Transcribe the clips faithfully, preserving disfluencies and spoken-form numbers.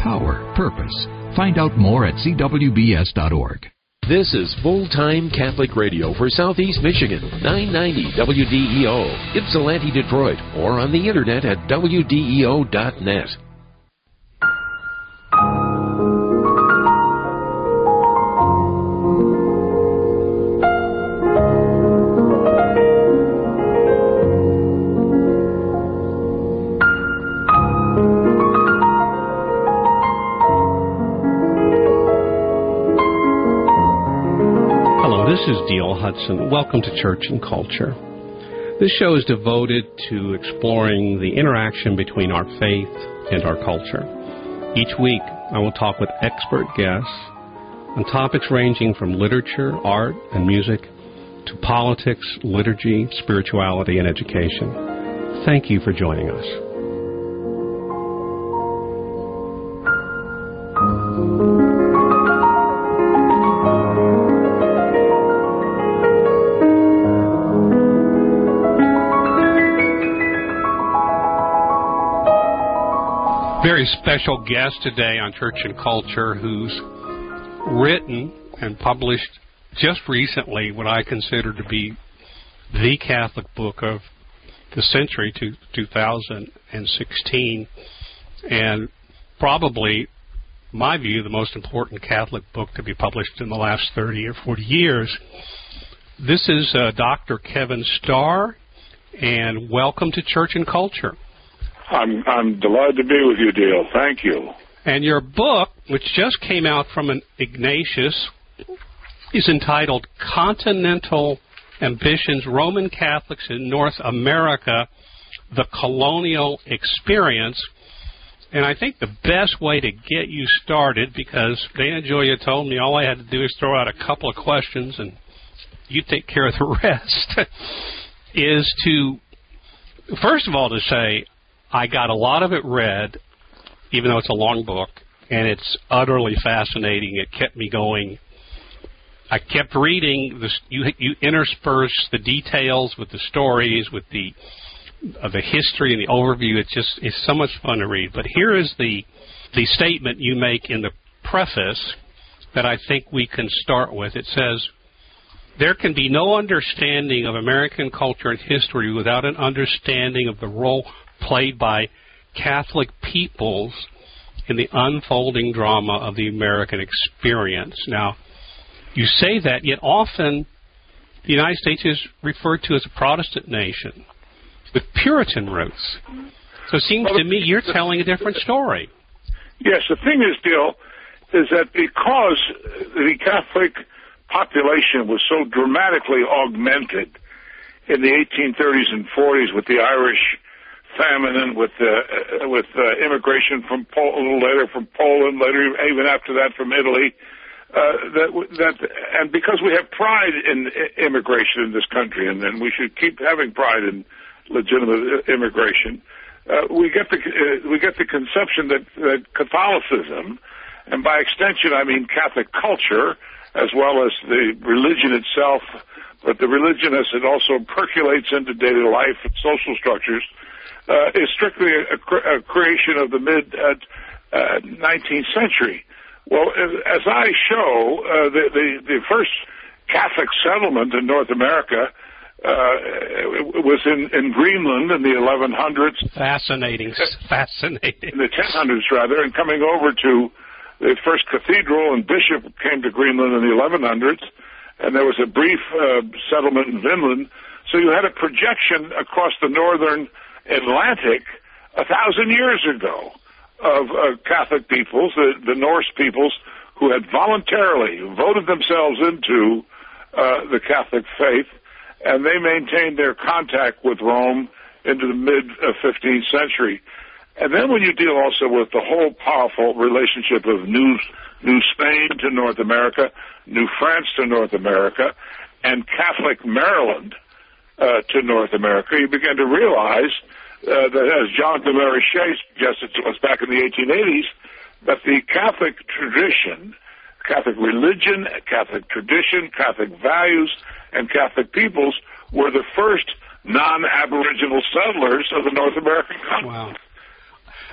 power, purpose. Find out more at c w b s dot org. This is Full-Time Catholic Radio for Southeast Michigan, nine ninety W D E O, Ypsilanti, Detroit, or on the internet at w d e o dot net. This is Dale Hudson. Welcome to Church and Culture. This show is devoted to exploring the interaction between our faith and our culture. Each week, I will talk with expert guests on topics ranging from literature, art, and music to politics, liturgy, spirituality, and education. Thank you for joining us. Very special guest today on Church and Culture who's written and published just recently what I consider to be the Catholic book of the century, to two thousand sixteen, and probably, my view, the most important Catholic book to be published in the last thirty or forty years. This is uh, Doctor Kevin Starr, and welcome to Church and Culture. I'm I'm delighted to be with you, Dale. Thank you. And your book, which just came out from an Ignatius, is entitled Continental Ambitions, Roman Catholics in North America, The Colonial Experience. And I think the best way to get you started, because Dana Gioia told me all I had to do is throw out a couple of questions and you take care of the rest, is to, first of all, to say, I got a lot of it read, even though it's a long book, and it's utterly fascinating. It kept me going. I kept reading. This, you, you intersperse the details with the stories, with the uh, the history and the overview. It's just it's so much fun to read. But here is the the statement you make in the preface that I think we can start with. It says, there can be no understanding of American culture and history without an understanding of the role played by Catholic peoples in the unfolding drama of the American experience. Now, you say that, yet often the United States is referred to as a Protestant nation with Puritan roots. So it seems well, to me you're telling a different story. Yes, the thing is, Bill, is that because the Catholic population was so dramatically augmented in the eighteen thirties and forties with the Irish famine and with uh, with uh, immigration from Pol- a little later from Poland, later even after that from Italy, uh, that that and because we have pride in immigration in this country, and, and we should keep having pride in legitimate immigration, uh, we get the uh, we get the conception that, that Catholicism, and by extension I mean Catholic culture, as well as the religion itself, but the religion as it also percolates into daily life and social structures, Uh, is strictly a, a creation of the mid-nineteenth uh, uh, century. Well, as I show, uh, the, the, the first Catholic settlement in North America uh, was in, in Greenland in the eleven hundreds. Fascinating, fascinating. In the ten hundreds, rather, and coming over to the first cathedral and bishop came to Greenland in the eleven hundreds, and there was a brief uh, settlement in Vinland. So you had a projection across the northern Atlantic a thousand years ago of uh, Catholic peoples, the, the Norse peoples, who had voluntarily voted themselves into uh, the Catholic faith, and they maintained their contact with Rome into the mid-fifteenth century. And then when you deal also with the whole powerful relationship of New, New Spain to North America, New France to North America, and Catholic Maryland uh, to North America, you begin to realize uh, that, as Jonathan Mary Shea suggested to us back in the eighteen eighties, that the Catholic tradition, Catholic religion, Catholic tradition, Catholic values, and Catholic peoples were the first non-Aboriginal settlers of the North American continent. Wow.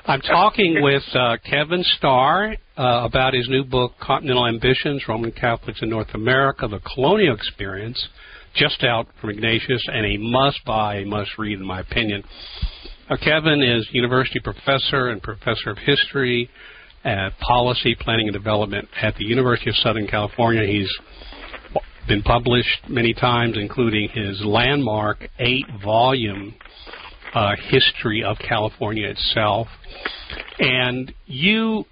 I'm talking with uh, Kevin Starr uh, about his new book, Continental Ambitions, Roman Catholics in North America, The Colonial Experience, just out from Ignatius, and a must-buy, a must-read, in my opinion. Uh, Kevin is university professor and professor of history at policy, planning, and development at the University of Southern California. He's been published many times, including his landmark eight-volume uh, history of California itself. And you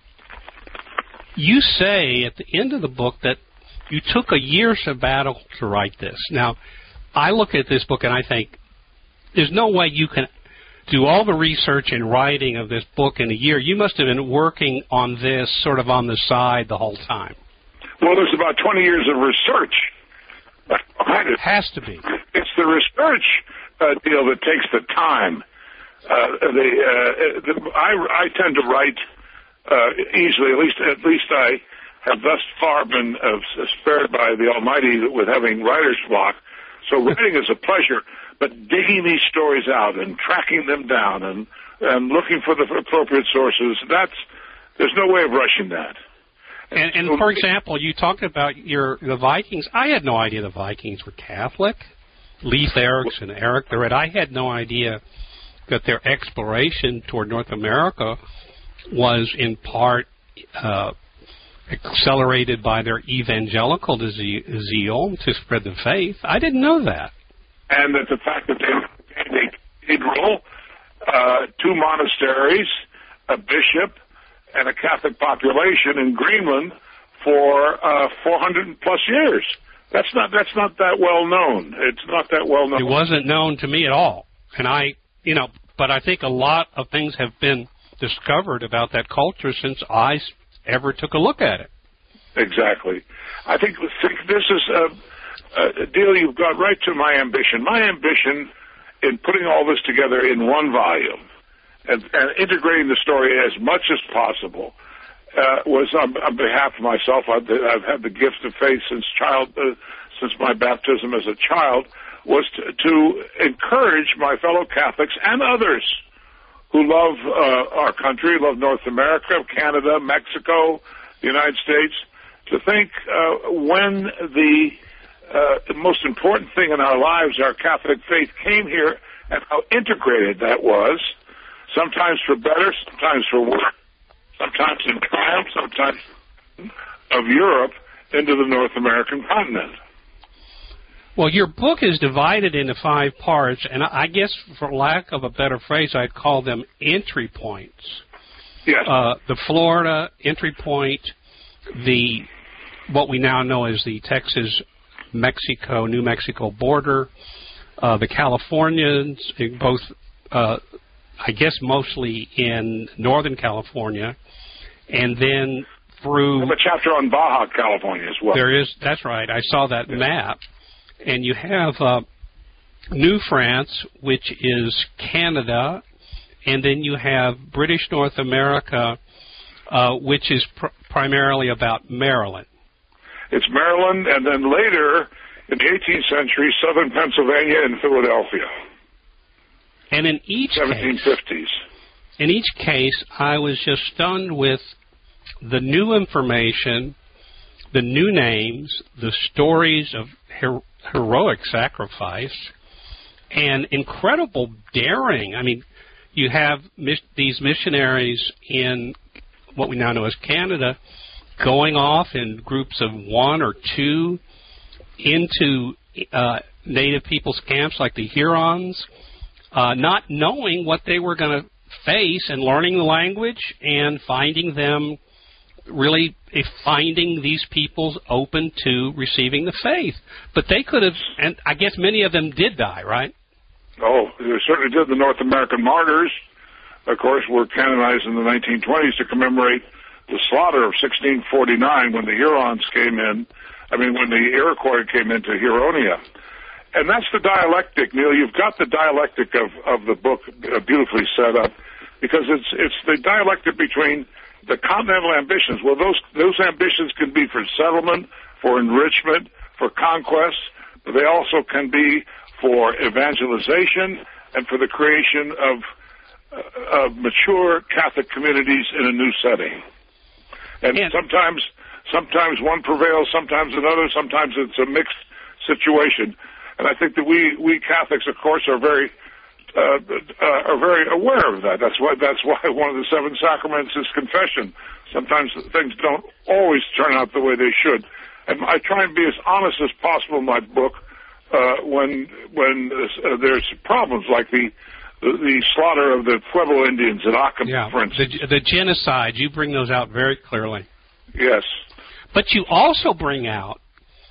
you say at the end of the book that you took a year sabbatical to write this. Now, I look at this book and I think there's no way you can do all the research and writing of this book in a year. You must have been working on this sort of on the side the whole time. Well, there's about twenty years of research behind it. It has to be. It's the research uh, deal that takes the time. Uh, the, uh, the, I, I tend to write uh, easily. At least, at least I have thus far been uh, spared by the Almighty with having writer's block. So writing is a pleasure, but digging these stories out and tracking them down and, and looking for the appropriate sources, that's there's no way of rushing that. And, and for example, you talked about your the Vikings. I had no idea the Vikings were Catholic. Leif Erikson, Eric the Red. I had no idea that their exploration toward North America was in part uh, accelerated by their evangelical zeal to spread the faith. I didn't know that. And that the fact that they had a cathedral, uh, two monasteries, a bishop, and a Catholic population in Greenland for uh, four hundred plus years. That's not that's not that well known. It's not that well known. It wasn't known to me at all, and I, you know, but I think a lot of things have been discovered about that culture since I ever took a look at it. Exactly. I think, think this is a, a deal you've got right to my ambition. My ambition in putting all this together in one volume and, and integrating the story as much as possible uh, was on, on behalf of myself. I've, I've had the gift of faith since child, uh, since my baptism as a child, was to, to encourage my fellow Catholics and others who love uh, our country, love North America, Canada, Mexico, the United States, to think uh, when the, uh, the most important thing in our lives, our Catholic faith, came here and how integrated that was, sometimes for better, sometimes for worse, sometimes in triumph, sometimes of Europe into the North American continent. Well, your book is divided into five parts, and I guess for lack of a better phrase, I'd call them entry points. Yes. Uh, the Florida entry point, the what we now know as the Texas-Mexico, New Mexico border, uh, the Californians, both, uh, I guess mostly in Northern California, and then through... I have a chapter on Baja California as well. There is, that's right. I saw that yes. map. And you have uh, New France, which is Canada, and then you have British North America, uh, which is pr- primarily about Maryland. It's Maryland, and then later, in the eighteenth century, southern Pennsylvania and Philadelphia. And in each seventeen fifties. Case, in each case, I was just stunned with the new information, the new names, the stories of her- heroic sacrifice, and incredible daring. I mean, you have mis- these missionaries in what we now know as Canada going off in groups of one or two into uh, Native people's camps like the Hurons, uh, not knowing what they were going to face and learning the language and finding them really finding these peoples open to receiving the faith. But they could have, and I guess many of them did die, right? Oh, they certainly did. The North American martyrs, of course, were canonized in the nineteen twenties to commemorate the slaughter of sixteen forty-nine when the Hurons came in, I mean, when the Iroquois came into Huronia. And that's the dialectic, Neil. You've got the dialectic of, of the book beautifully set up, because it's it's the dialectic between the continental ambitions. Well, those those ambitions can be for settlement, for enrichment, for conquest, but they also can be for evangelization and for the creation of uh, uh, mature Catholic communities in a new setting. And yeah. sometimes, sometimes one prevails, sometimes another, sometimes it's a mixed situation. And I think that we, we Catholics, of course, are very, uh, uh, are very aware of that. That's why, that's why one of the seven sacraments is confession. Sometimes things don't always turn out the way they should. And I try and be as honest as possible in my book, uh, when, when uh, there's problems like the, the, the slaughter of the Pueblo Indians at Acoma, yeah, for instance. The, the genocide, you bring those out very clearly. Yes. But you also bring out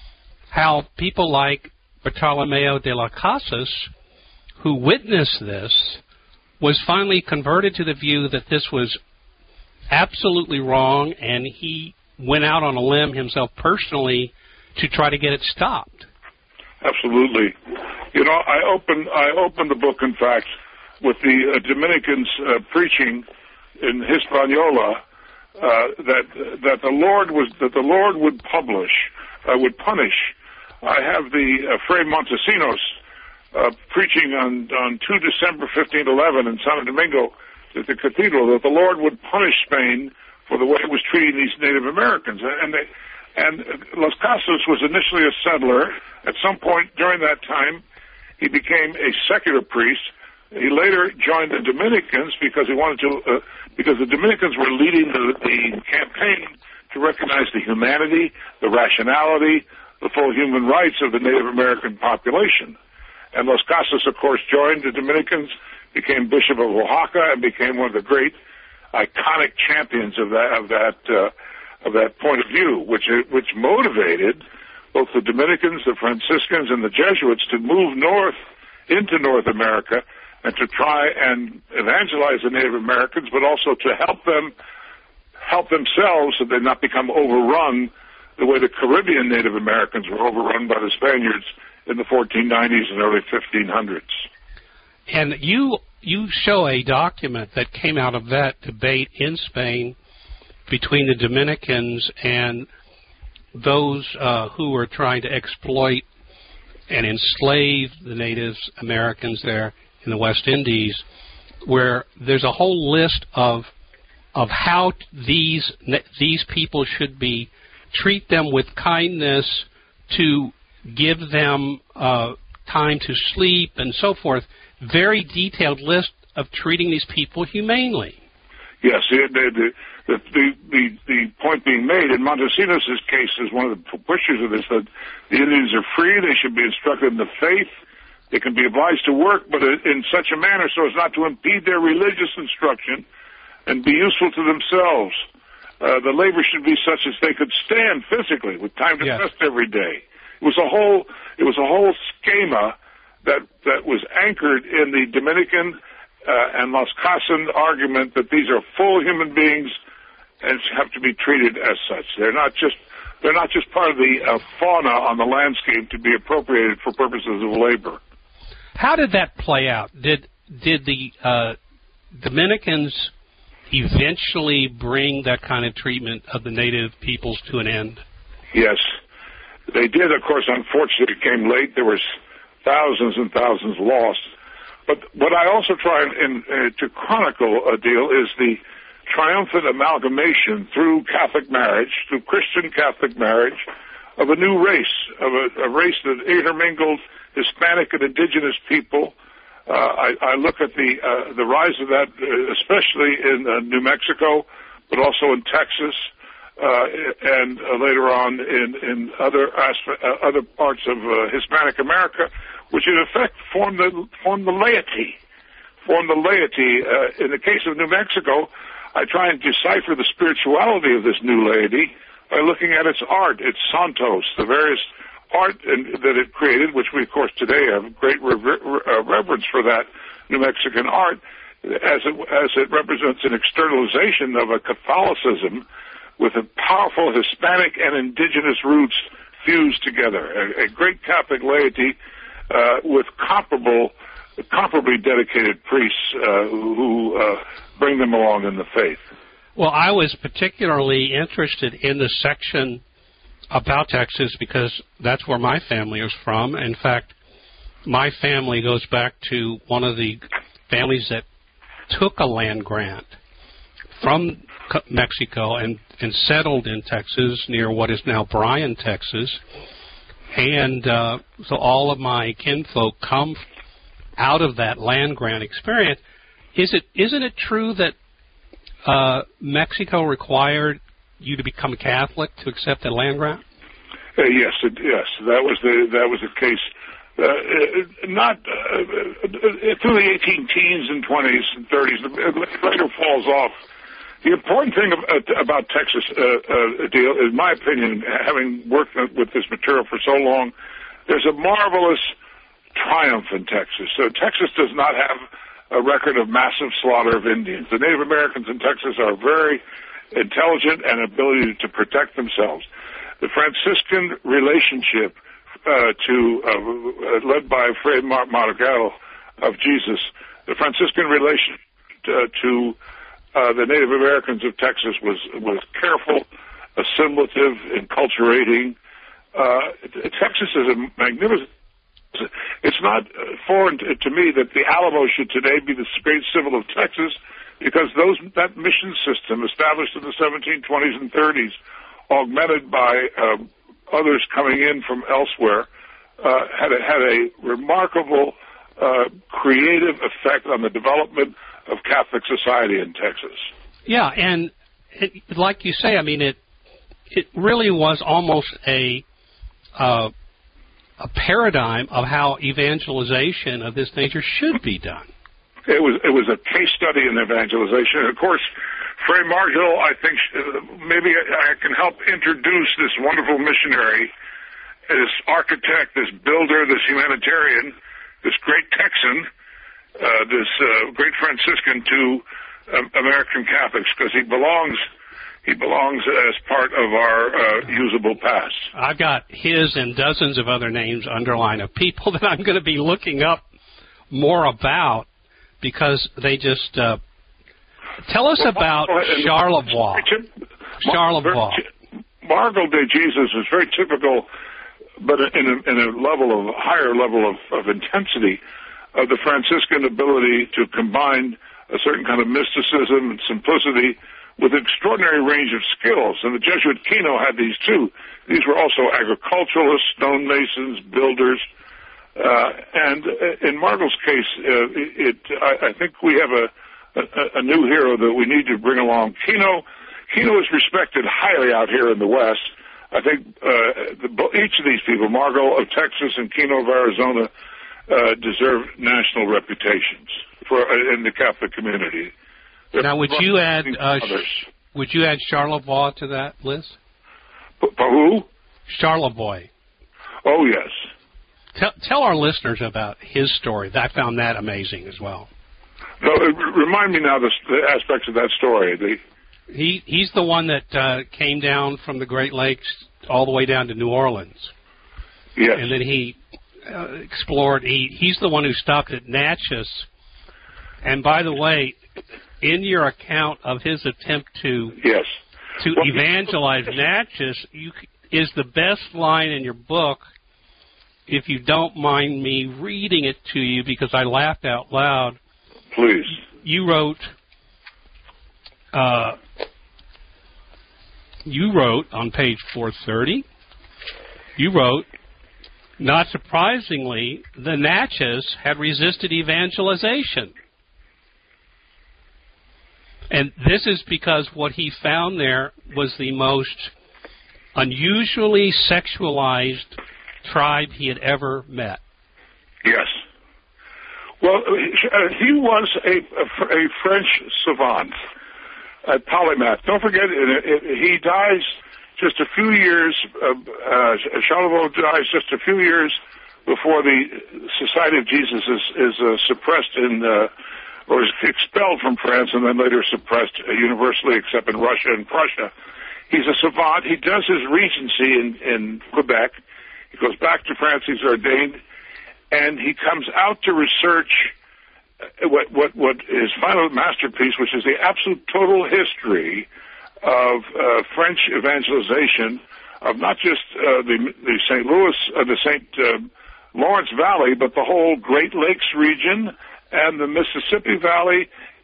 how people like Bartolomeo de las Casas, who witnessed this, was finally converted to the view that this was absolutely wrong, and he went out on a limb himself personally to try to get it stopped. Absolutely. You know, I opened I opened the book, in fact, with the uh, Dominicans uh, preaching in Hispaniola uh, that that the Lord was that the Lord would publish uh, would punish. I have the uh, Fray Montesinos uh, preaching on on two December fifteen eleven in Santo Domingo at the cathedral that the Lord would punish Spain for the way it was treating these Native Americans. And they, and Las Casas was initially a settler. At some point during that time, he became a secular priest. He later joined the Dominicans because he wanted to, uh, because the Dominicans were leading the, the campaign to recognize the humanity, the rationality, the full human rights of the Native American population. And Las Casas, of course, joined the Dominicans, became Bishop of Oaxaca, and became one of the great iconic champions of that of that uh, of that point of view, which which motivated both the Dominicans, the Franciscans, and the Jesuits to move north into North America and to try and evangelize the Native Americans, but also to help them help themselves so they not become overrun the way the Caribbean Native Americans were overrun by the Spaniards in the fourteen nineties and early fifteen hundreds. And you you show a document that came out of that debate in Spain between the Dominicans and those uh, who were trying to exploit and enslave the Native Americans there in the West Indies, where there's a whole list of of how these these people should be, treat them with kindness, to give them uh, time to sleep and so forth. Very detailed list of treating these people humanely. Yes, the, the, the, the, the, the point being made in Montesinos' case is one of the pushers of this, that the Indians are free, they should be instructed in the faith, they can be obliged to work, but in such a manner so as not to impede their religious instruction and be useful to themselves. Uh, the labor should be such as they could stand physically with time to yes. rest every day. It was a whole, it was a whole schema that that was anchored in the Dominican uh, and Las Casas argument that these are full human beings and have to be treated as such. They're not just they're not just part of the uh, fauna on the landscape to be appropriated for purposes of labor. How did that play out? Did did the uh, Dominicans eventually bring that kind of treatment of the native peoples to an end? Yes, they did. Of course, unfortunately, it came late. There was thousands and thousands lost. But what I also try in, uh, to chronicle a deal is the triumphant amalgamation through Catholic marriage, through Christian Catholic marriage, of a new race, of a, a race that intermingled Hispanic and indigenous people. Uh, I, I look at the uh, the rise of that, uh, especially in uh, New Mexico, but also in Texas, uh, and uh, later on in, in other aspe- uh, other parts of uh, Hispanic America, which in effect formed the formed the laity, formed the laity. Uh, in the case of New Mexico, I try and decipher the spirituality of this new laity by looking at its art, its santos, the various art in, that it created, which we, of course, today have great rever- uh, reverence for that New Mexican art, as it, as it represents an externalization of a Catholicism with a powerful Hispanic and indigenous roots fused together. A, a great Catholic laity uh, with comparable, comparably dedicated priests uh, who uh, bring them along in the faith. Well, I was particularly interested in the section about Texas because that's where my family is from. In fact, my family goes back to one of the families that took a land grant from Mexico and, and settled in Texas near what is now Bryan, Texas. And uh, so all of my kinfolk come out of that land grant experience. Is it, isn't it true that uh, Mexico required you to become a Catholic to accept that land grant? Uh, yes, it, yes, that was the that was the case. Uh, not uh, through the eighteen teens and twenties and thirties. It later falls off. The important thing about Texas uh, uh, deal, in my opinion, having worked with this material for so long, there's a marvelous triumph in Texas. So Texas does not have a record of massive slaughter of Indians. The Native Americans in Texas are very intelligent and ability to protect themselves. The Franciscan relationship uh, to uh, led by Fray Margal of Jesus, the Franciscan relation uh, to uh, the Native Americans of Texas was was careful, assimilative, enculturating. Uh, Texas is a magnificent. It's not foreign to me that the Alamo should today be the great civil of Texas, because those that mission system established in the seventeen twenties and thirties, augmented by uh, others coming in from elsewhere, uh, had a, had a remarkable uh, creative effect on the development of Catholic society in Texas. Yeah, and it, like you say, I mean, it it really was almost a uh, a paradigm of how evangelization of this nature should be done. It was it was a case study in evangelization. And of course, Fray Margal, I think uh, maybe I can help introduce this wonderful missionary, this architect, this builder, this humanitarian, this great Texan, uh, this uh, great Franciscan to uh, American Catholics, because he belongs he belongs as part of our uh, usable past. I've got his and dozens of other names underlined of people that I'm going to be looking up more about, because they just uh, tell us well, about Charlevoix. Charlevoix. Margal de Jesus is very typical, but in a, in a level of higher level of, of intensity, of the Franciscan ability to combine a certain kind of mysticism and simplicity with an extraordinary range of skills. And the Jesuit Kino had these too. These were also agriculturalists, stonemasons, builders. Uh, and in Margal's case, uh, it, I, I think we have a, a, a new hero that we need to bring along. Kino, Kino is respected highly out here in the West. I think uh, the, each of these people, Margal of Texas and Kino of Arizona, uh, deserve national reputations for uh, in the Catholic community. They're now, would you add uh, sh- would you add Charlevoix to that list? P- who? Charlevoix. Oh yes. Tell, tell our listeners about his story. I found that amazing as well. So, remind me now the, the aspects of that story. The, he he's the one that uh, came down from the Great Lakes all the way down to New Orleans. Yes. And then he uh, explored. He he's the one who stopped at Natchez. And by the way, in your account of his attempt to yes to well, evangelize Natchez, you is the best line in your book. If you don't mind me reading it to you, because I laughed out loud. Please. You wrote, uh, you wrote on page four thirty, you wrote, not surprisingly, the Natchez had resisted evangelization. And this is because what he found there was the most unusually sexualized tribe he had ever met. Yes. Well, he was a, a, a French savant, a polymath. Don't forget, it, it, he dies just a few years, uh, uh, Charlevoix dies just a few years before the Society of Jesus is, is uh, suppressed in, uh, or is expelled from France and then later suppressed uh, universally except in Russia and Prussia. He's a savant. He does his regency in, in Quebec. He goes back to France, he's ordained, and he comes out to research what, what, what his final masterpiece, which is the absolute total history of uh, French evangelization of not just uh, the, the Saint Louis, uh, the Saint uh, Lawrence Valley, but the whole Great Lakes region and the Mississippi Valley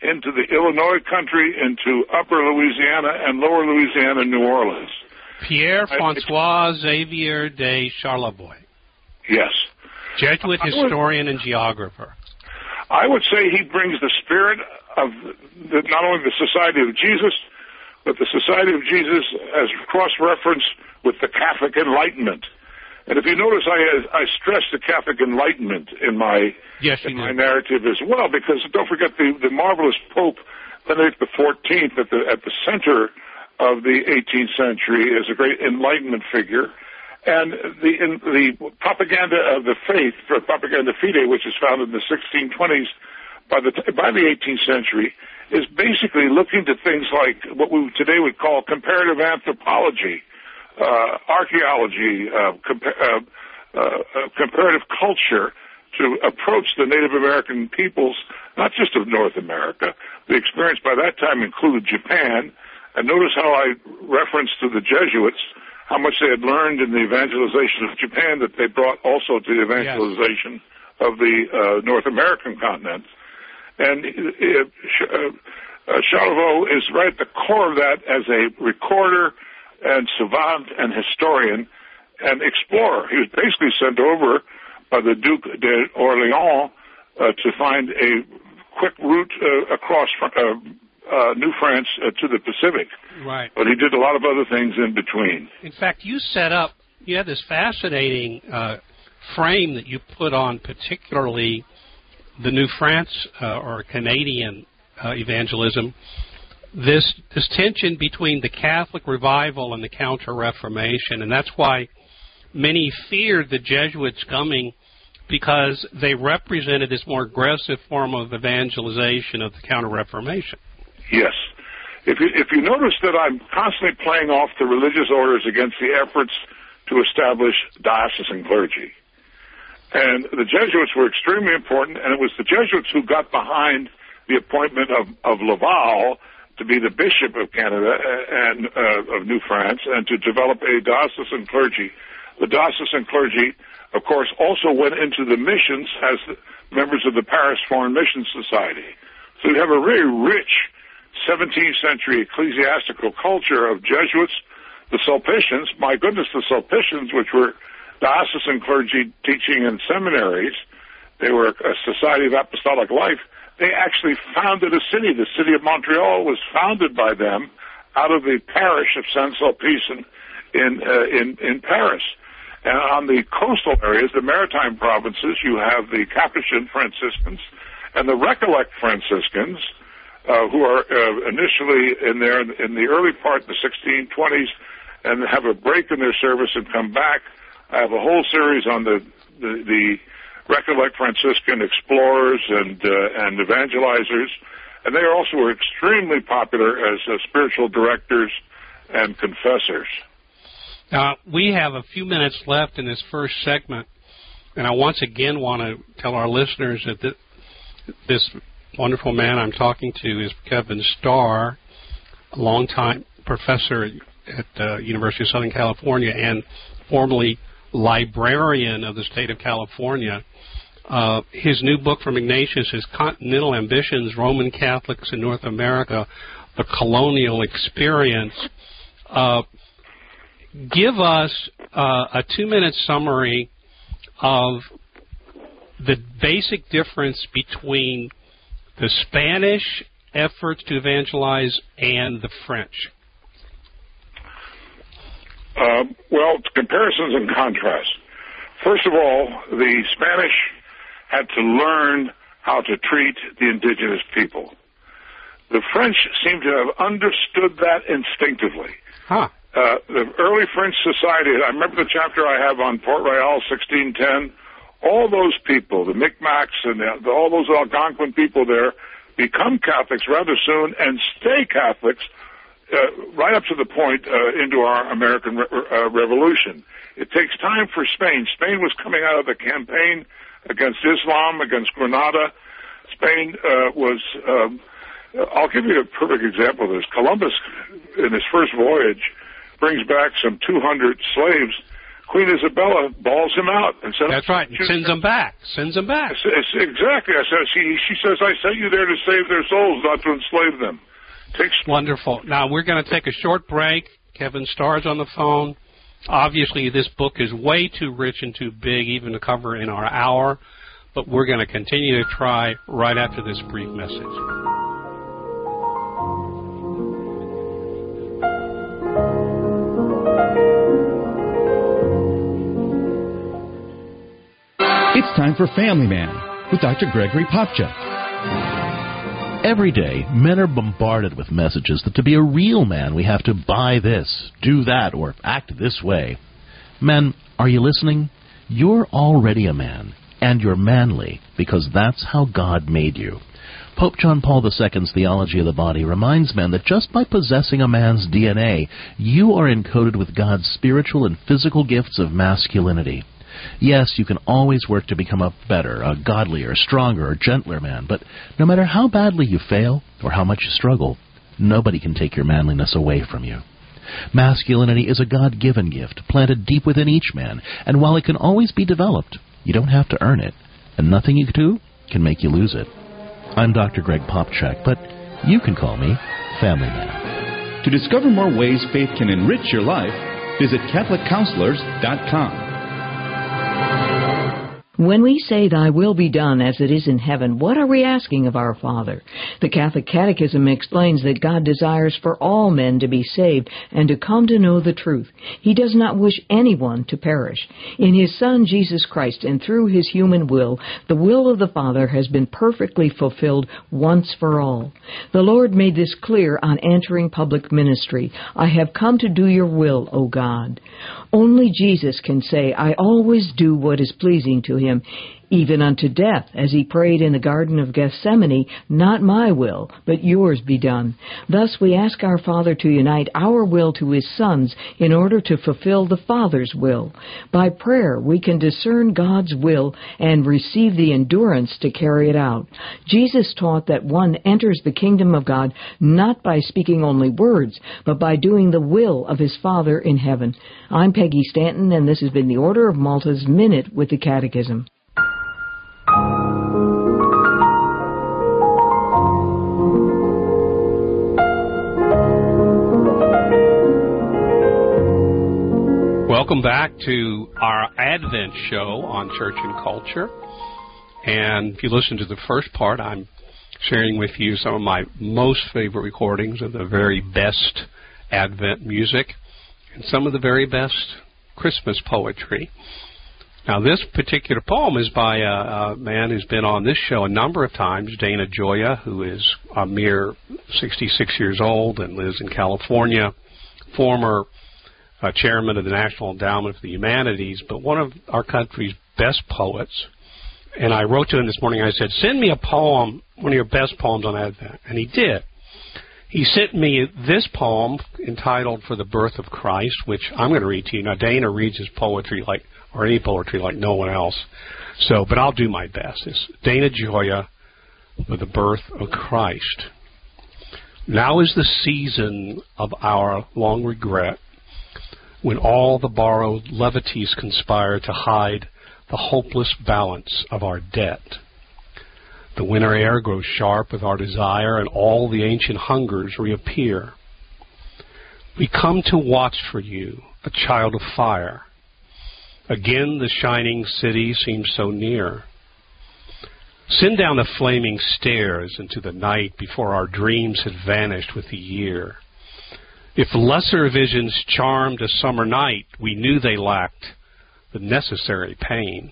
into the Illinois country, into upper Louisiana and lower Louisiana, New Orleans. Pierre-François Xavier de Charlevoix. Yes. Jesuit historian and geographer. I would say he brings the spirit of the, not only the Society of Jesus, but the Society of Jesus as cross-reference with the Catholic Enlightenment. And if you notice, I I stress the Catholic Enlightenment in my yes, in my narrative as well, because don't forget the, the marvelous Pope Benedict the fourteenth at the at the center of the eighteenth century is a great Enlightenment figure. And the in, the propaganda of the faith, or propaganda fide, which is founded in the sixteen twenties, by the by the eighteenth century, is basically looking to things like what we today would call comparative anthropology, uh, archaeology, uh, compa- uh, uh, comparative culture, to approach the Native American peoples, not just of North America. The experience by that time included Japan, and notice how I referenced to the Jesuits, how much they had learned in the evangelization of Japan that they brought also to the evangelization yes. of the uh, North American continent. And uh, uh, Charlevoix is right at the core of that as a recorder and savant and historian and explorer. He was basically sent over by the Duke d'Orléans uh, to find a quick route uh, across uh, uh, New France uh, to the Pacific. Right. But he did a lot of other things in between. In fact, you set up, you had this fascinating uh, frame that you put on particularly the New France uh, or Canadian uh, evangelism, this, this tension between the Catholic revival and the Counter-Reformation, and that's why many feared the Jesuits coming, because they represented this more aggressive form of evangelization of the Counter-Reformation. Yes. If you, if you notice that I'm constantly playing off the religious orders against the efforts to establish diocesan clergy. And the Jesuits were extremely important, and it was the Jesuits who got behind the appointment of, of Laval to be the Bishop of Canada and uh, of New France, and to develop a diocesan clergy. The diocesan clergy, of course, also went into the missions as members of the Paris Foreign Mission Society. So you have a very rich seventeenth century ecclesiastical culture of Jesuits, the Sulpicians. My goodness, the Sulpicians, which were diocesan clergy teaching in seminaries, they were a society of apostolic life. They actually founded a city. The city of Montreal was founded by them out of the parish of Saint-Sulpice in, in, uh, in, in Paris. And on the coastal areas, the maritime provinces, you have the Capuchin Franciscans and the Recollect Franciscans, uh, who are uh, initially in there in the early part of the sixteen twenties and have a break in their service and come back. I have a whole series on the the, the Recollect Franciscan explorers and uh, and evangelizers, and they also were extremely popular as uh, spiritual directors and confessors. Now, we have a few minutes left in this first segment, and I once again want to tell our listeners that th- this wonderful man I'm talking to is Kevin Starr, a longtime professor at the uh, University of Southern California and formerly librarian of the state of California. Uh, his new book from Ignatius is Continental Ambitions, Roman Catholics in North America, The Colonial Experience. Uh, give us uh, a two-minute summary of the basic difference between the Spanish efforts to evangelize and the French. Uh, well, comparisons and contrasts. First of all, the Spanish had to learn how to treat the indigenous people. The French seem to have understood that instinctively. Huh. Uh, the early French society, I remember the chapter I have on Port Royal, sixteen ten, all those people, the Micmacs and the, all those Algonquin people there, become Catholics rather soon and stay Catholics uh, right up to the point uh, into our American re- uh, Revolution. It takes time for Spain. Spain was coming out of the campaign against Islam, against Granada. Spain uh, was, um, I'll give you a perfect example of this. Columbus, in his first voyage, brings back some two hundred slaves, Queen Isabella balls him out and said, "That's right." Sends them back. Sends them back. It's, it's exactly. I said, she, she says, "I sent you there to save their souls, not to enslave them." Takes Wonderful. Now we're going to take a short break. Kevin Starr's on the phone. Obviously, this book is way too rich and too big even to cover in our hour, but we're going to continue to try right after this brief message. It's time for Family Man with Doctor Gregory Popcak. Every day, men are bombarded with messages that to be a real man, we have to buy this, do that, or act this way. Men, are you listening? You're already a man, and you're manly, because that's how God made you. Pope John Paul the Second's Theology of the Body reminds men that just by possessing a man's D N A, you are encoded with God's spiritual and physical gifts of masculinity. Yes, you can always work to become a better, a godlier, stronger, or gentler man, but no matter how badly you fail or how much you struggle, nobody can take your manliness away from you. Masculinity is a God-given gift, planted deep within each man, and while it can always be developed, you don't have to earn it, and nothing you do can make you lose it. I'm Doctor Greg Popcak, but you can call me Family Man. To discover more ways faith can enrich your life, visit Catholic Counselors dot com. When we say, "Thy will be done as it is in heaven," what are we asking of our Father? The Catholic Catechism explains that God desires for all men to be saved and to come to know the truth. He does not wish anyone to perish. In His Son, Jesus Christ, and through His human will, the will of the Father has been perfectly fulfilled once for all. The Lord made this clear on entering public ministry. "I have come to do your will, O God." Only Jesus can say, "I always do what is pleasing to Him, even unto death," as He prayed in the Garden of Gethsemane, "Not my will, but yours be done." Thus we ask our Father to unite our will to His Son's in order to fulfill the Father's will. By prayer we can discern God's will and receive the endurance to carry it out. Jesus taught that one enters the kingdom of God not by speaking only words, but by doing the will of His Father in heaven. I'm Peggy Stanton, and this has been the Order of Malta's Minute with the Catechism. Welcome back to our Advent show on Church and Culture. And if you listen to the first part, I'm sharing with you some of my most favorite recordings of the very best Advent music and some of the very best Christmas poetry. Now, this particular poem is by a, a man who's been on this show a number of times, Dana Gioia, who is a mere sixty-six years old and lives in California, former uh, chairman of the National Endowment for the Humanities, but one of our country's best poets. And I wrote to him this morning, I said, "Send me a poem, one of your best poems on Advent." And he did. He sent me this poem entitled "For the Birth of Christ," which I'm going to read to you. Now, Dana reads his poetry like, or any poetry like no one else. So, but I'll do my best. It's Dana Gioia, "For the Birth of Christ." Now is the season of our long regret, when all the borrowed levities conspire to hide the hopeless balance of our debt. The winter air grows sharp with our desire, and all the ancient hungers reappear. We come to watch for you, a child of fire. Again the shining city seems so near. Send down the flaming stairs into the night before our dreams had vanished with the year. If lesser visions charmed a summer night, we knew they lacked the necessary pain.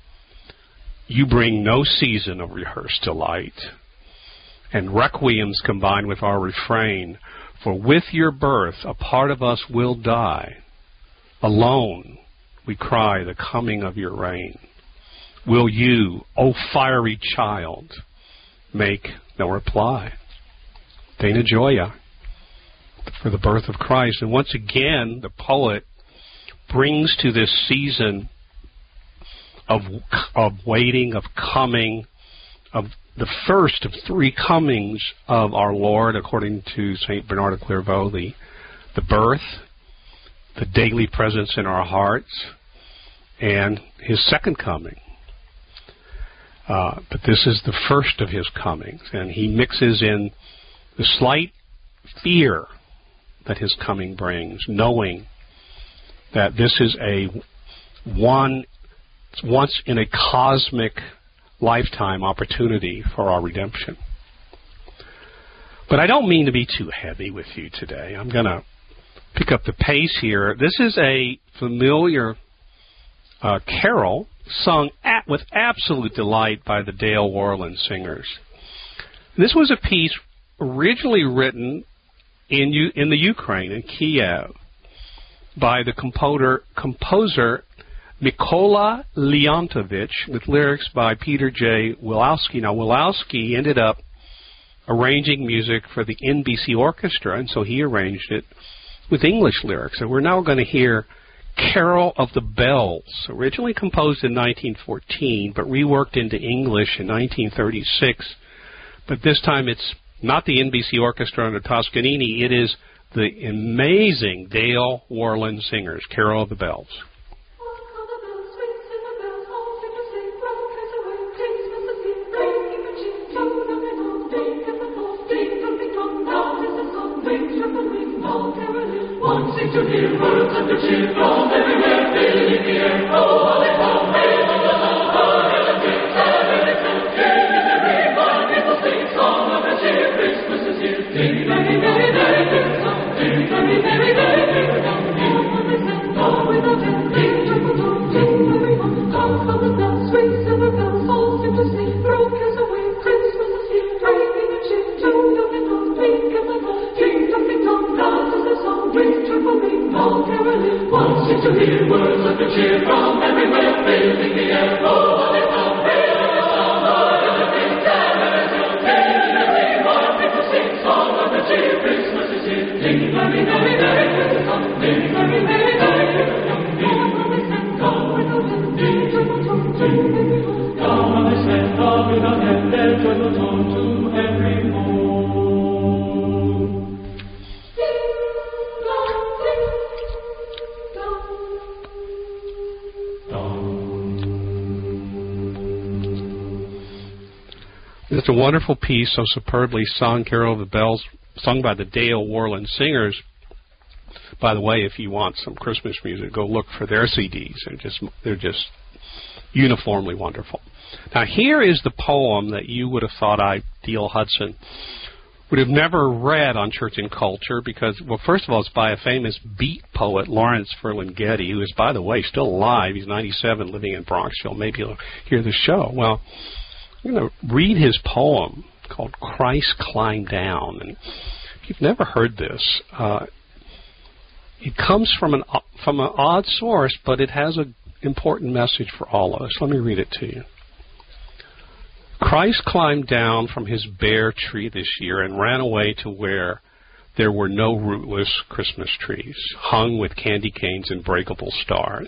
You bring no season of rehearsed delight, and requiems combine with our refrain, for with your birth a part of us will die. Alone we cry the coming of your reign. Will you, O fiery child, make no reply? Dana Gioia, "For the Birth of Christ." And once again, the poet brings to this season of of waiting, of coming, of the first of three comings of our Lord, according to Saint Bernard of Clairvaux, the, the birth, the daily presence in our hearts, and his second coming. Uh, but this is the first of his comings, and he mixes in the slight fear that his coming brings, knowing that this is a one once in a cosmic lifetime opportunity for our redemption. But I don't mean to be too heavy with you today. I'm going to pick up the pace here. This is a familiar uh, carol sung at, with absolute delight by the Dale Worland Singers. This was a piece originally written in U, in the Ukraine, in Kiev, by the composer, composer Mykola Leontovich, with lyrics by Peter J. Wilowski. Now, Wilowski ended up arranging music for the N B C Orchestra, and so he arranged it with English lyrics. And we're now going to hear Carol of the Bells, originally composed in nineteen fourteen, but reworked into English in nineteen thirty-six. But this time it's not the N B C Orchestra under Toscanini, it is the amazing Dale Worland Singers, Carol of the Bells. One sing to hear words of the cheer from everywhere, filling the air. Oh, hallelujah, hallelujah, hallelujah, hallelujah, my people sing song of the cheer. Christmas is here. Ding, very, very, very big song. Ding, very, very, very big song. Ding, listen, go without end. Ding, triple tone, ding, everyone. Call for the bells, ring silver bells, all seem to sing. Throw cares away, Christmas is here. Bringing a cheer to young and old, meek and little. Ding, dong, ding, dong, God is the song. Ring, triple ring, all caroling. One seems to hear words of the cheer from everywhere, filling the air. Oh, hallelujah, hallelujah, hallelujah, people sing song of the cheer. Christmas is here. Ding, very, very, very good song. Ding, very, very, very good song. Ding, listen, go without end. Ding, triple tone, ding, every home. Down on the sled, dog without end. Their triple tone to every home. It's a wonderful piece, so superbly sung, Carol of the Bells, sung by the Dale Worland Singers. By the way, if you want some Christmas music, go look for their C Ds. They're just, they're just uniformly wonderful. Now, here is the poem that you would have thought I, D L Hudson, would have never read on Church and Culture because, well, first of all, it's by a famous beat poet, Lawrence Ferlinghetti, who is, by the way, still alive. He's ninety-seven, living in Bronxville. Maybe you'll hear the show. Well, I'm going to read his poem called Christ Climbed Down. And if you've never heard this, uh, it comes from an from an odd source, but it has an important message for all of us. Let me read it to you. Christ climbed down from his bare tree this year and ran away to where there were no rootless Christmas trees, hung with candy canes and breakable stars.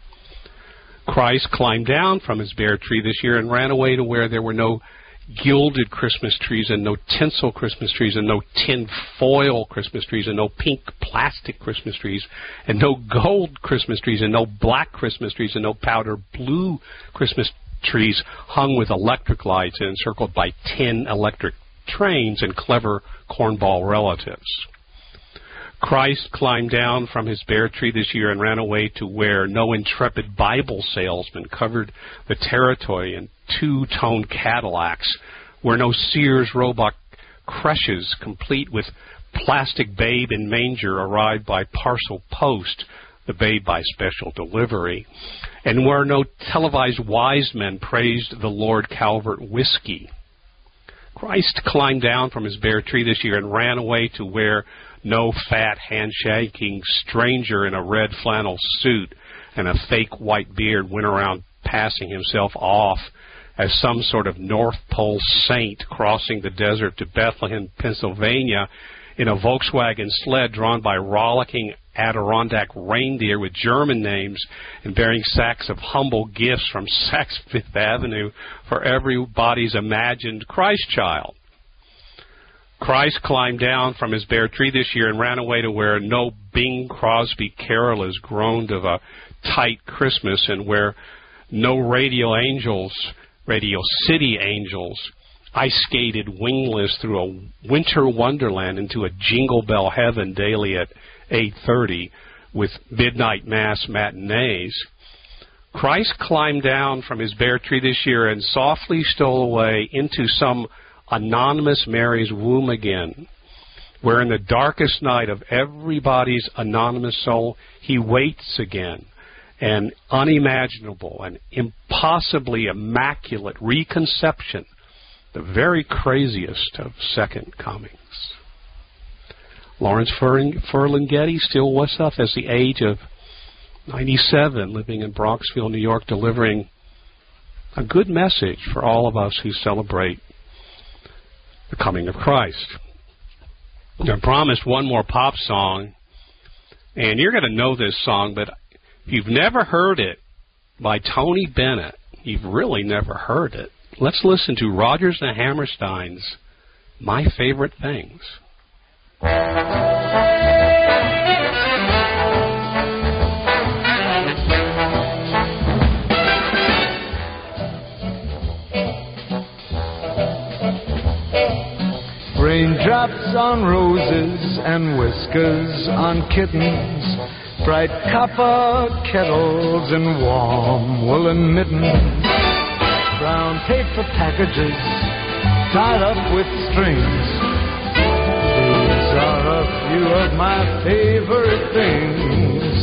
Christ climbed down from his bare tree this year and ran away to where there were no gilded Christmas trees and no tinsel Christmas trees and no tin foil Christmas trees and no pink plastic Christmas trees and no gold Christmas trees and no black Christmas trees and no powder blue Christmas trees hung with electric lights and encircled by tin electric trains and clever cornball relatives. Christ climbed down from his bare tree this year and ran away to where no intrepid Bible salesman covered the territory in two-tone Cadillacs, where no Sears Roebuck creches complete with plastic babe in manger arrived by parcel post, the babe by special delivery, and where no televised wise men praised the Lord Calvert whiskey. Christ climbed down from his bare tree this year and ran away to where no fat, handshaking stranger in a red flannel suit and a fake white beard went around passing himself off as some sort of North Pole saint crossing the desert to Bethlehem, Pennsylvania in a Volkswagen sled drawn by rollicking Adirondack reindeer with German names and bearing sacks of humble gifts from Saks Fifth Avenue for everybody's imagined Christ child. Christ climbed down from his bare tree this year and ran away to where no Bing Crosby carol is groaned of a tight Christmas, and where no radio angels, Radio City angels, ice skated wingless through a winter wonderland into a jingle bell heaven daily at eight thirty with midnight mass matinees. Christ climbed down from his bare tree this year and softly stole away into some anonymous Mary's womb again, where in the darkest night of everybody's anonymous soul, he waits again, an unimaginable and impossibly immaculate reconception, the very craziest of second comings. Lawrence Ferlinghetti still with us at the age of ninety-seven, living in Bronxville, New York, delivering a good message for all of us who celebrate the coming of Christ. I promised one more pop song, and you're going to know this song, but if you've never heard it by Tony Bennett, you've really never heard it. Let's listen to Rodgers and Hammerstein's My Favorite Things. Raindrops on roses and whiskers on kittens, bright copper kettles and warm woolen mittens, brown paper packages tied up with strings. These are a few of my favorite things.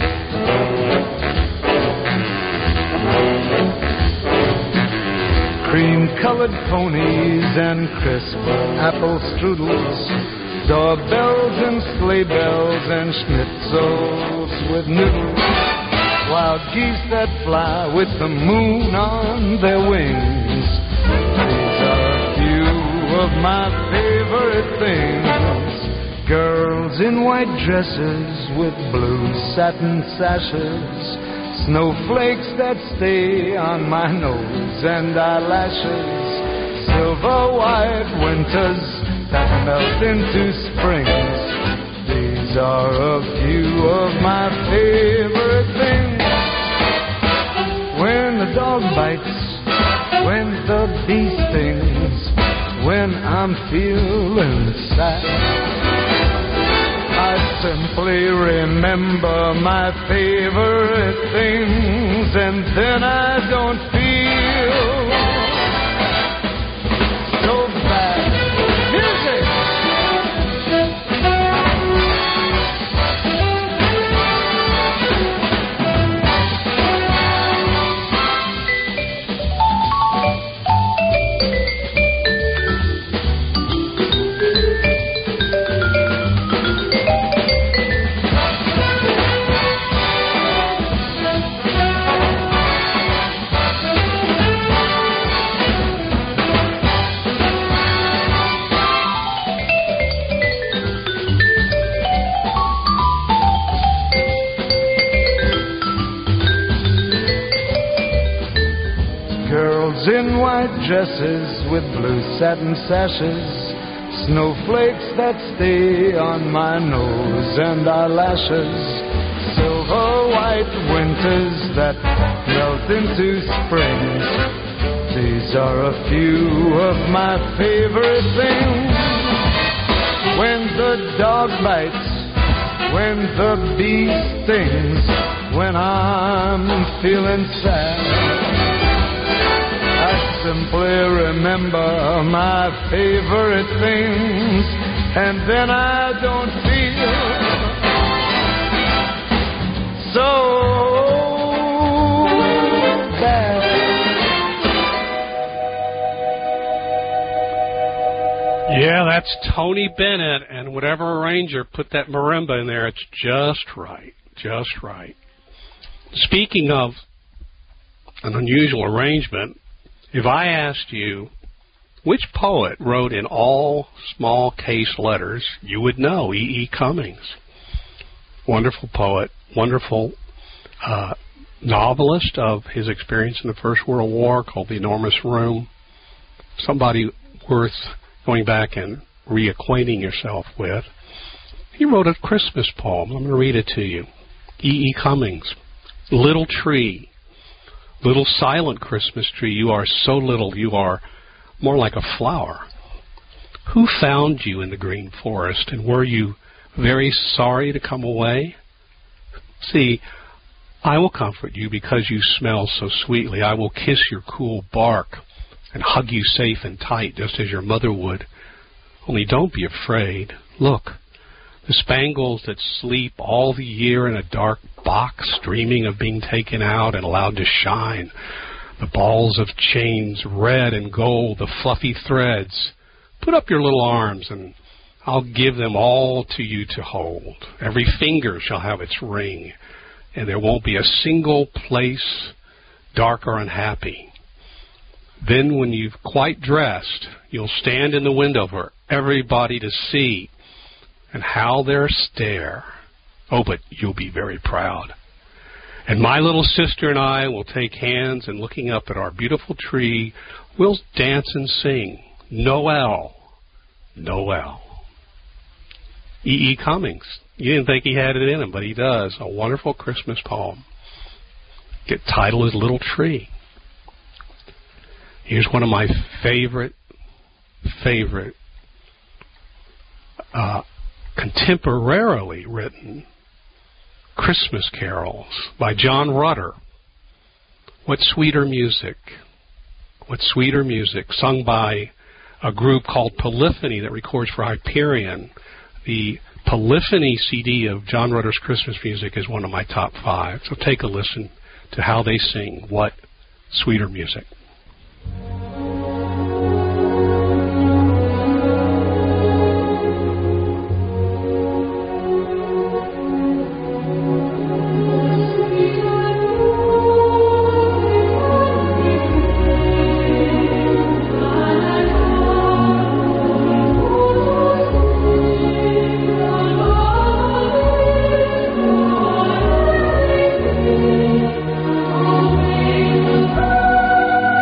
Cream-colored ponies and crisp apple strudels, doorbells and sleigh bells and schnitzels with noodles, wild geese that fly with the moon on their wings. These are a few of my favorite things. Girls in white dresses with blue satin sashes, snowflakes that stay on my nose and eyelashes, silver white winters that melt into springs. These are a few of my favorite things. When the dog bites, when the bee stings, when I'm feeling sad, I simply remember my favorite things, and then I don't feel so bad. Music! In white dresses with blue satin sashes, snowflakes that stay on my nose and eyelashes, silver white winters that melt into springs. These are a few of my favorite things. When the dog bites, when the bee stings, when I'm feeling sad, simply remember my favorite things, and then I don't feel so bad. Yeah, that's Tony Bennett, and whatever arranger put that marimba in there, it's just right, just right. Speaking of an unusual arrangement, if I asked you which poet wrote in all small case letters, you would know E E. Cummings. Wonderful poet, wonderful uh, novelist of his experience in the First World War called The Enormous Room. Somebody worth going back and reacquainting yourself with. He wrote a Christmas poem. I'm going to read it to you. E E. Cummings, Little Tree, little silent Christmas tree, you are so little, you are more like a flower. Who found you in the green forest, and were you very sorry to come away? See, I will comfort you because you smell so sweetly. I will kiss your cool bark and hug you safe and tight, just as your mother would. Only don't be afraid. Look, the spangles that sleep all the year in a dark box, dreaming of being taken out and allowed to shine. The balls of chains, red and gold, the fluffy threads. Put up your little arms, and I'll give them all to you to hold. Every finger shall have its ring, and there won't be a single place dark or unhappy. Then when you've quite dressed, you'll stand in the window for everybody to see, and how they'll stare. Oh, but you'll be very proud. And my little sister and I will take hands, and looking up at our beautiful tree, we'll dance and sing, Noel, Noel. E E. Cummings. You didn't think he had it in him, but he does. A wonderful Christmas poem. The title is Little Tree. Here's one of my favorite, favorite, uh, contemporarily written Christmas carols by John Rutter. What sweeter music, what sweeter music, sung by a group called Polyphony that records for Hyperion. The Polyphony C D of John Rutter's Christmas music is one of my top five. So take a listen to how they sing What Sweeter Music. Thank you.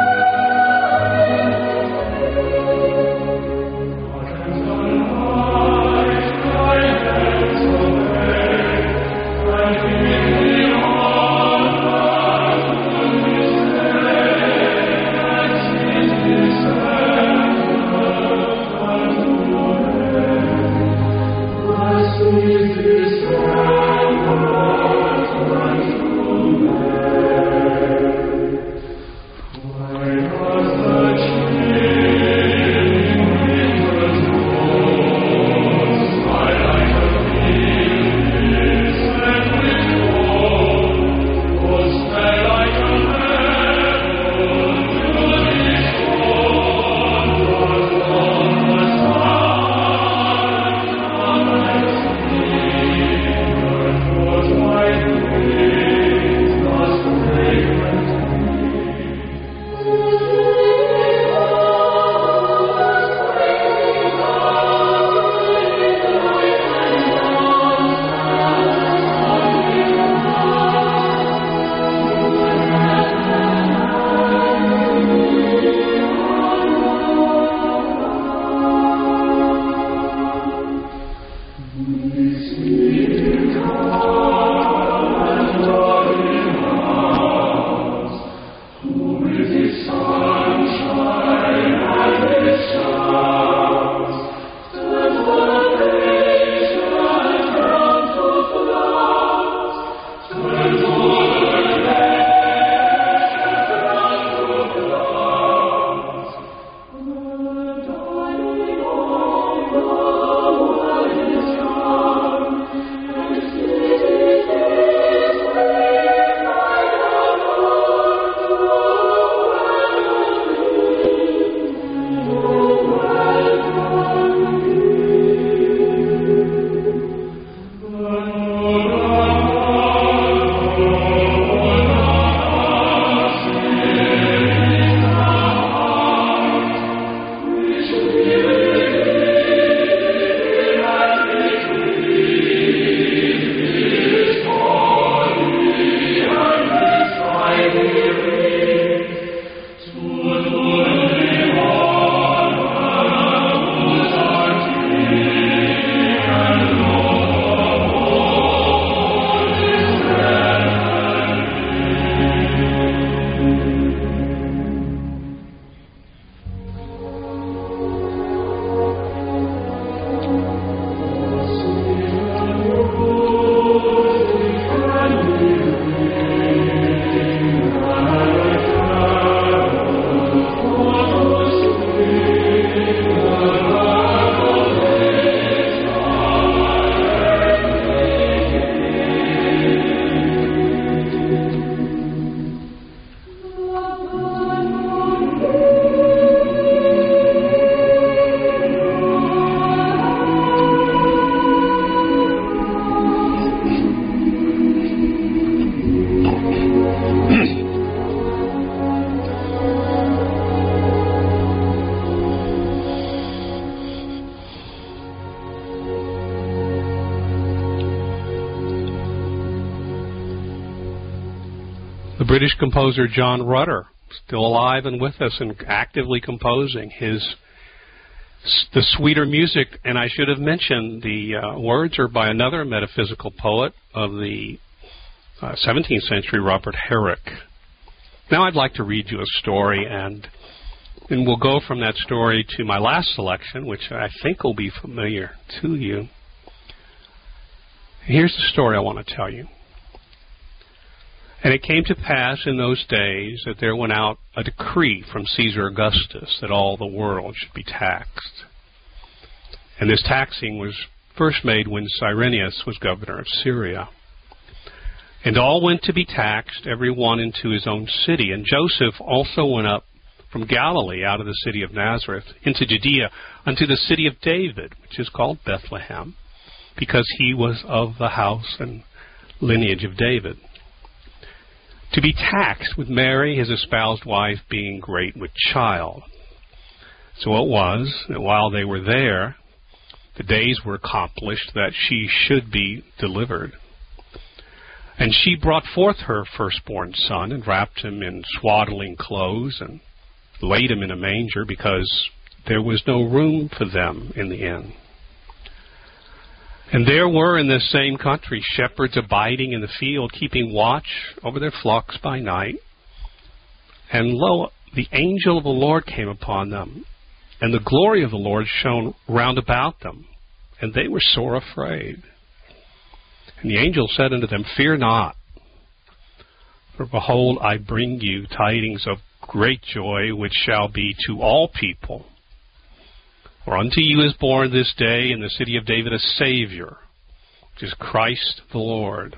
The British composer John Rutter, still alive and with us and actively composing his the sweeter music. And I should have mentioned the uh, words are by another metaphysical poet of the uh, seventeenth century, Robert Herrick. Now I'd like to read you a story, and and we'll go from that story to my last selection, which I think will be familiar to you. Here's the story I want to tell you. And it came to pass in those days that there went out a decree from Caesar Augustus that all the world should be taxed. And this taxing was first made when Cyrenius was governor of Syria. And all went to be taxed, every one into his own city. And Joseph also went up from Galilee out of the city of Nazareth into Judea unto the city of David, which is called Bethlehem, because he was of the house and lineage of David, to be taxed with Mary, his espoused wife, being great with child. So it was that while they were there, the days were accomplished that she should be delivered. And she brought forth her firstborn son, and wrapped him in swaddling clothes, and laid him in a manger, because there was no room for them in the inn. And there were in this same country shepherds abiding in the field, keeping watch over their flocks by night. And lo, the angel of the Lord came upon them, and the glory of the Lord shone round about them, and they were sore afraid. And the angel said unto them, Fear not, for behold, I bring you tidings of great joy, which shall be to all people. For unto you is born this day in the city of David a Savior, which is Christ the Lord.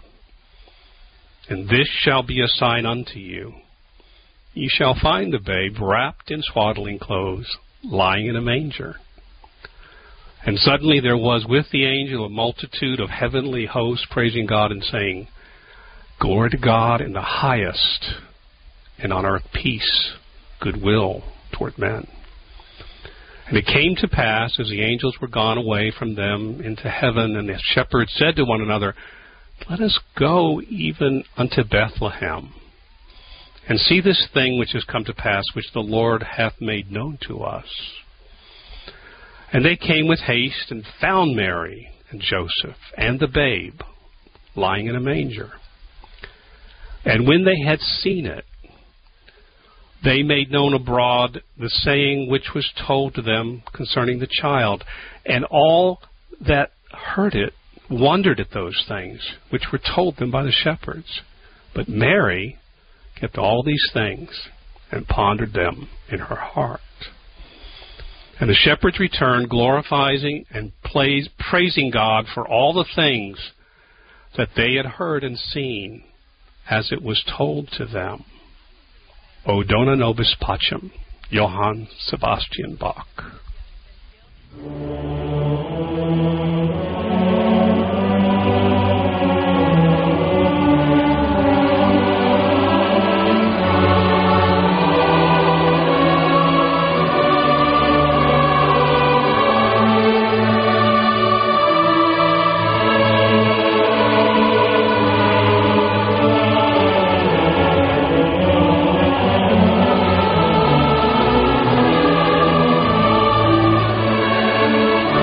And this shall be a sign unto you. Ye shall find the babe wrapped in swaddling clothes, lying in a manger. And suddenly there was with the angel a multitude of heavenly hosts, praising God and saying, Glory to God in the highest, and on earth peace, goodwill toward men. And it came to pass, as the angels were gone away from them into heaven, and the shepherds said to one another, Let us go even unto Bethlehem, and see this thing which has come to pass, which the Lord hath made known to us. And they came with haste, and found Mary and Joseph and the babe lying in a manger. And when they had seen it, they made known abroad the saying which was told to them concerning the child. And all that heard it wondered at those things which were told them by the shepherds. But Mary kept all these things and pondered them in her heart. And the shepherds returned, glorifying and praise, praising God for all the things that they had heard and seen as it was told to them. O Dona Nobis Pacem, Johann Sebastian Bach. Thank you.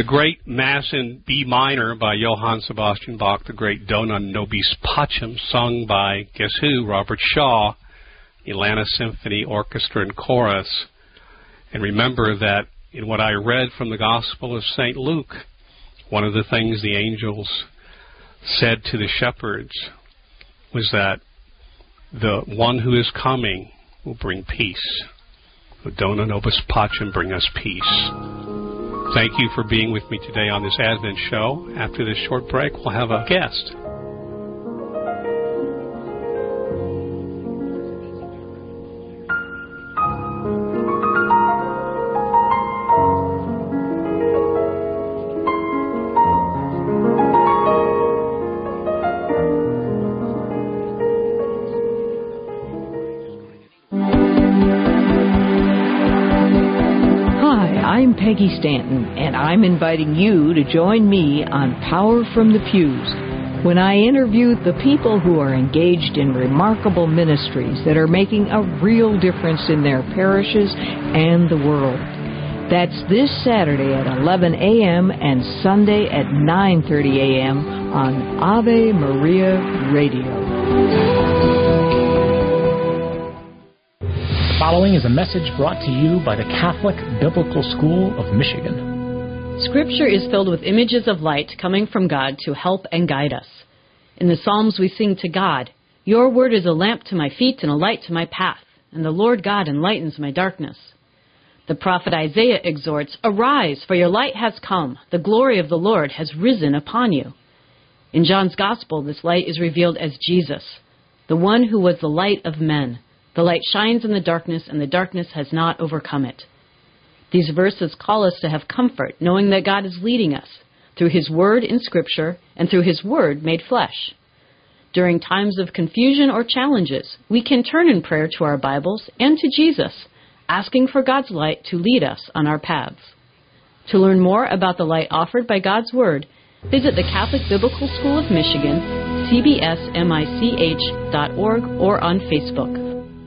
great Mass in B minor by Johann Sebastian Bach, the great Dona Nobis Pacem, sung by, guess who, Robert Shaw, Atlanta Symphony Orchestra and Chorus. And remember that in what I read from the Gospel of Saint Luke, one of the things the angels said to the shepherds was that the one who is coming will bring peace. Dona Nobis Pacem, bring us peace. Thank you for being with me today on this Advent show. After this short break, we'll have a guest. Peggy Stanton, and I'm inviting you to join me on Power from the Pews when I interview the people who are engaged in remarkable ministries that are making a real difference in their parishes and the world. That's this Saturday at eleven a.m. and Sunday at nine thirty a.m. on Ave Maria Radio. Following is a message brought to you by the Catholic Biblical School of Michigan. Scripture is filled with images of light coming from God to help and guide us. In the Psalms we sing to God, "Your word is a lamp to my feet and a light to my path, and the Lord God enlightens my darkness." The prophet Isaiah exhorts, "Arise, for your light has come. The glory of the Lord has risen upon you." In John's Gospel, this light is revealed as Jesus, the one who was the light of men. The light shines in the darkness, and the darkness has not overcome it. These verses call us to have comfort, knowing that God is leading us through His Word in Scripture and through His Word made flesh. During times of confusion or challenges, we can turn in prayer to our Bibles and to Jesus, asking for God's light to lead us on our paths. To learn more about the light offered by God's Word, visit the Catholic Biblical School of Michigan, c b s m i c h dot org, or on Facebook.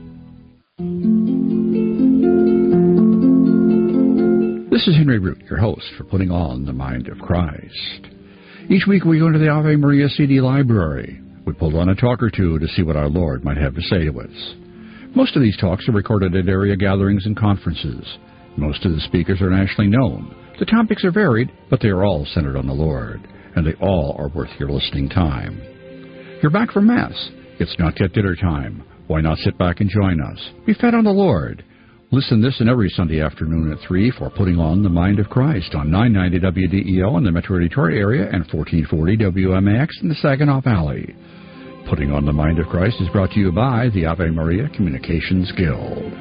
This is Henry Root, your host for Putting On the Mind of Christ. Each week we go into the Ave Maria C D library. We pull on a talk or two to see what our Lord might have to say to us. Most of these talks are recorded at area gatherings and conferences. Most of the speakers are nationally known. The topics are varied, but they are all centered on the Lord, and they all are worth your listening time. You're back from Mass. It's not yet dinner time. Why not sit back and join us? Be fed on the Lord. Listen this and every Sunday afternoon at three for Putting On the Mind of Christ on nine ninety W D E O in the Metro Detroit area and fourteen forty W M A X in the Saginaw Valley. Putting On the Mind of Christ is brought to you by the Ave Maria Communications Guild.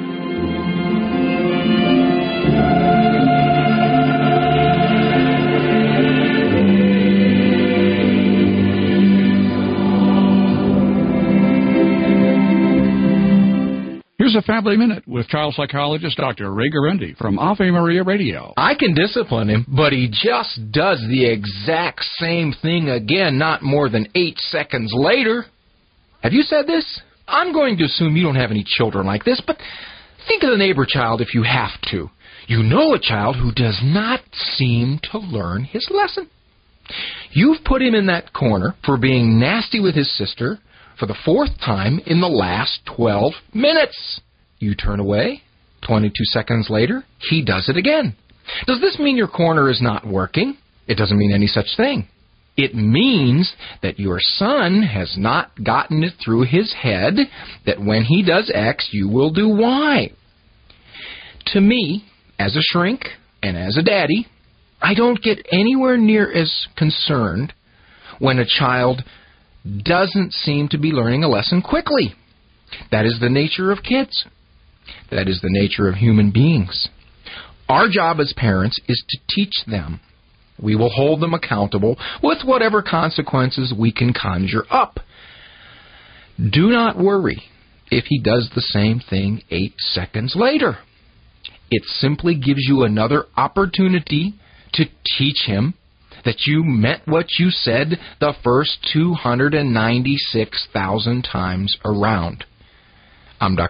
Here's a Family Minute with child psychologist Doctor Ray Guarendi from Ave Maria Radio. I can discipline him, but he just does the exact same thing again, not more than eight seconds later. Have you said this? I'm going to assume you don't have any children like this, but think of the neighbor child if you have to. You know a child who does not seem to learn his lesson. You've put him in that corner for being nasty with his sister for the fourth time in the last twelve minutes. You turn away. twenty-two seconds later, he does it again. Does this mean your corner is not working? It doesn't mean any such thing. It means that your son has not gotten it through his head that when he does X, you will do Y. To me, as a shrink and as a daddy, I don't get anywhere near as concerned when a child doesn't seem to be learning a lesson quickly. That is the nature of kids. That is the nature of human beings. Our job as parents is to teach them. We will hold them accountable with whatever consequences we can conjure up. Do not worry if he does the same thing eight seconds later. It simply gives you another opportunity to teach him that you meant what you said the first two hundred ninety-six thousand times around. I'm Doctor Ray.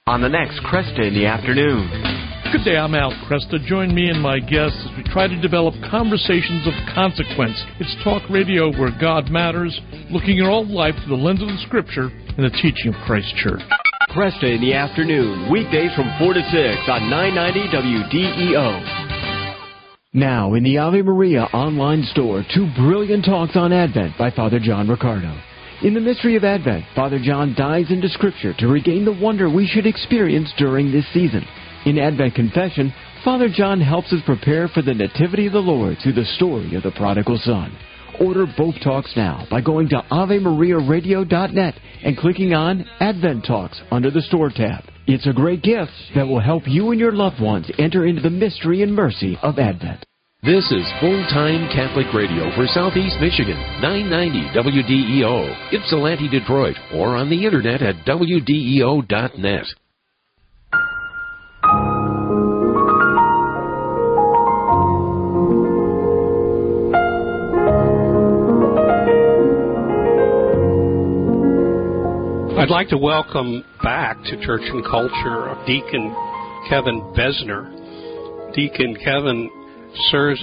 on the next Cresta in the Afternoon. Good day, I'm Al Cresta. Join me and my guests as we try to develop conversations of consequence. It's talk radio where God matters, looking at all life through the lens of the Scripture and the teaching of Christ Church. Cresta in the Afternoon, weekdays from four to six on nine ninety W D E O. Now, in the Ave Maria online store, two brilliant talks on Advent by Father John Riccardo. In the mystery of Advent, Father John dives into Scripture to regain the wonder we should experience during this season. In Advent Confession, Father John helps us prepare for the Nativity of the Lord through the story of the prodigal son. Order both talks now by going to ave maria radio dot net and clicking on Advent Talks under the Store tab. It's a great gift that will help you and your loved ones enter into the mystery and mercy of Advent. This is full-time Catholic radio for Southeast Michigan, nine ninety W D E O, Ypsilanti, Detroit, or on the internet at W D E O dot net. I'd like to welcome back to Church and Culture Deacon Kevin Besner. Deacon Kevin serves